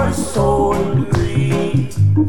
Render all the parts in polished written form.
our soul agree.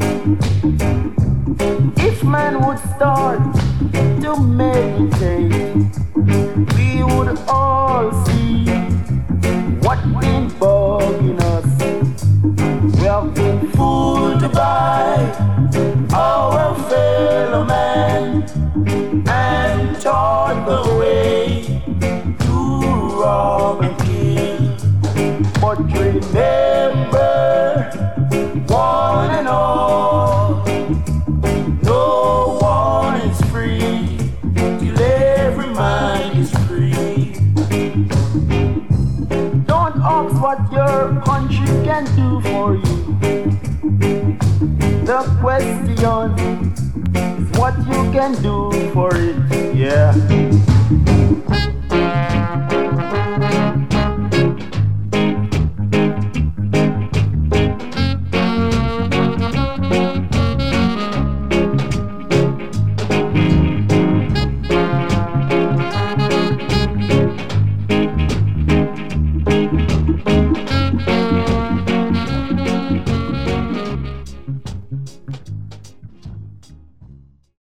If man would start to meditate, we would all see what been bugging us. We have been fooled by our fellow man and taught the way to rob and kill. But remember, one and all, no one is free till every man is free. Don't ask what your country can do for you. The question is what you can do for it. Yeah.